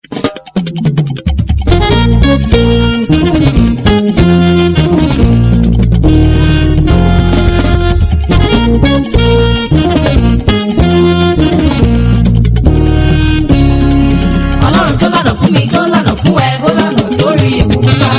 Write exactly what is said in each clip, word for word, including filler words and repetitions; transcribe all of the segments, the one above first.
Ọlọ́run tó lànà fún mi tó lànà fún ẹ ó lànà sórí òkúta.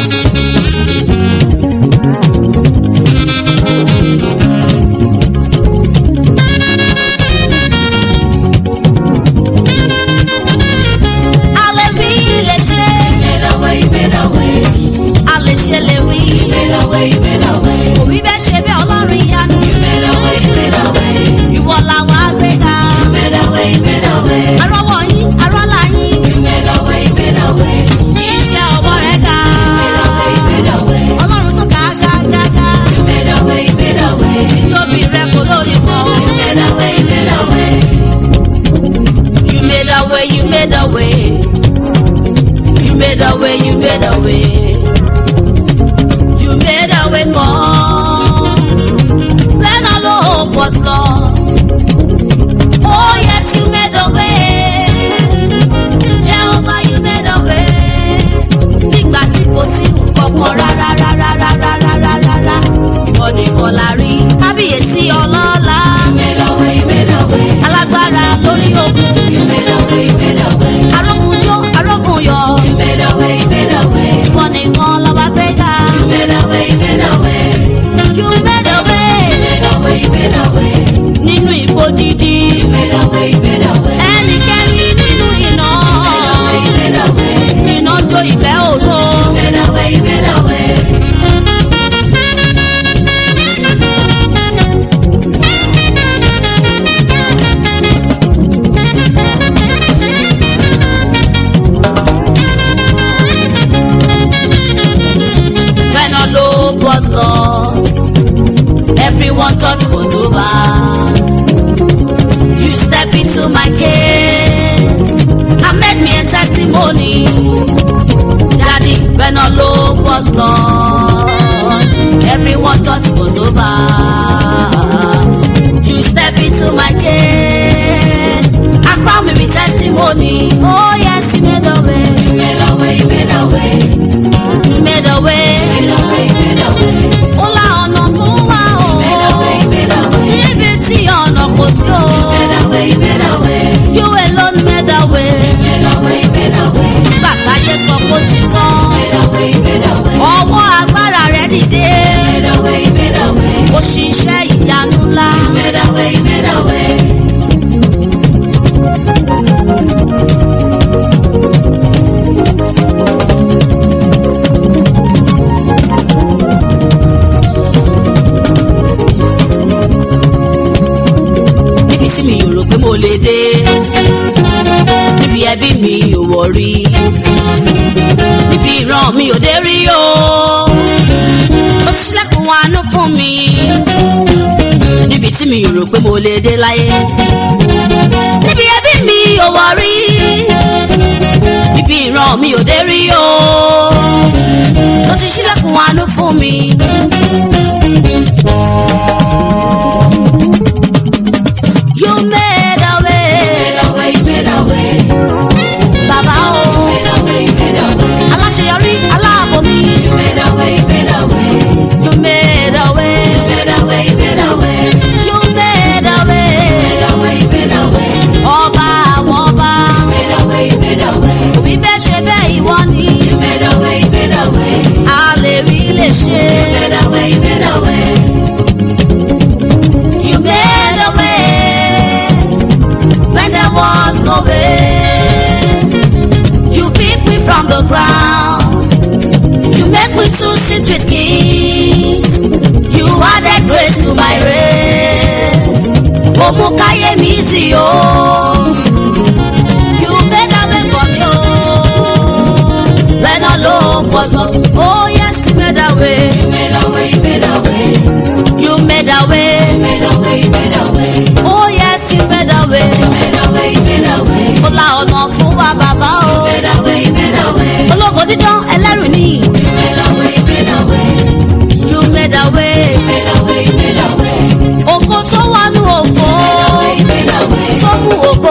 Oko tó wà ní òfò tó mú ògo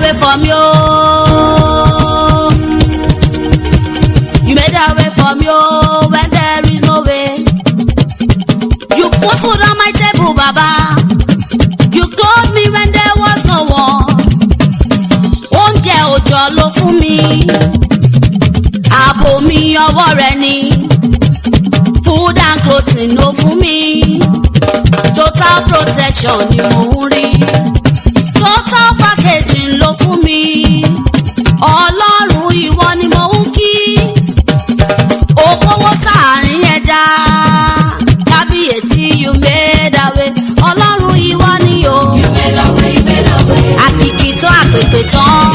way for me, oh. You made a way for me, oh, when there is no way. You put food on my table, Baba. You clothed me when there was no one. Oúnjẹ òjò ló fún mi. Ààbò mi ọwọ́ rẹ ni. Food and clothing ló fún mi. Total protection ni mo ń rí. Total packaging ló fún mi. Ọlọ́run ìwọ ni mo ń kí. Òkòwò sáàrin ẹja. Kábíyèsí you made a way. Ọlọ́run ìwọ ni o. You made a way, you made a way. Àkìkì tó àpèpè tán.